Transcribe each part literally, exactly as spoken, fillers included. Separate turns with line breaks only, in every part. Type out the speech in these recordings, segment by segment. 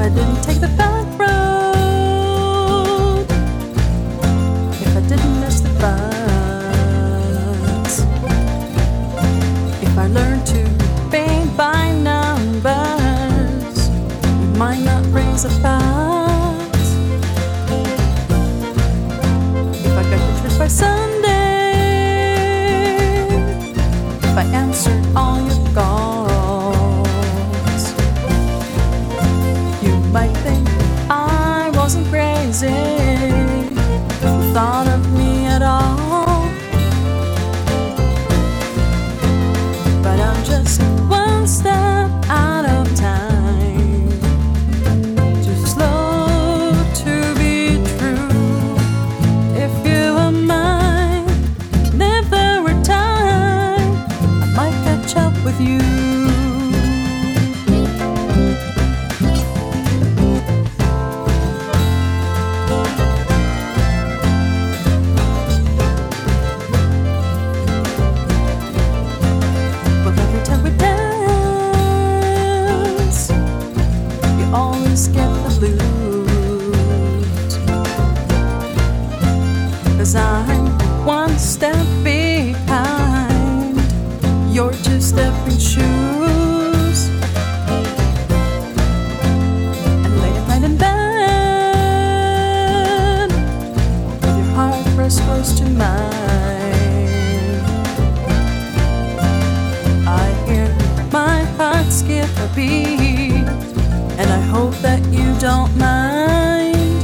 I didn't take the back road, if I didn't miss the bus, if I learned to paint by numbers, we might not raise a fuss. If I got to church by Sunday, if I answered all your calls, you might think I wasn't crazy if you thought of me at all. But I'm just one step out of time, too slow to be true. If you were mine, and if there were time, I might catch up with you. Always get the blues, 'cause I'm one step behind your two-stepping shoes. And late at night in bed, with your heart pressed close to mine, I hear my heart skip a beat, and I hope that you don't mind.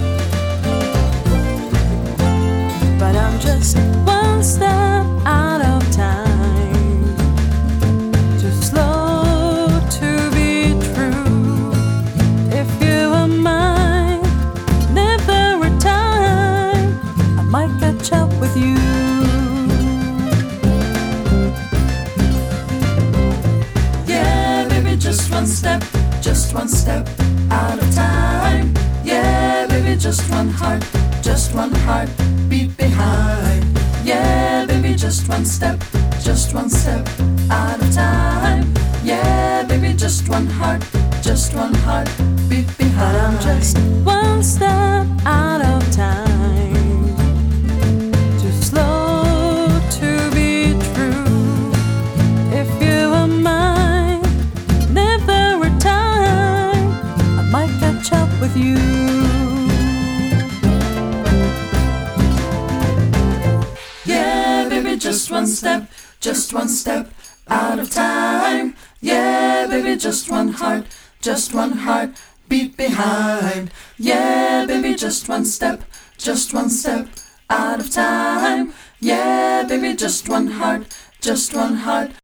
But I'm just one step out of time, too slow to be true. If you were mine, and if there were time, I might catch up with you. Yeah, baby, just one step, just one step out of time. Yeah, baby, just one heart, just one heart beat behind. Yeah, baby, just one step, just one step out of time. Yeah, baby, just one heart, just one heart beat behind. I'm just one step out of time, too slow to be true. If you were mine, and if there were time, I might catch up with you. Yeah, baby, just one step, just one step out of time. Yeah, baby, just one heart, just one heart beat behind. Yeah, baby, just one step, just one step out of time. Yeah, baby, just one heart, just one heart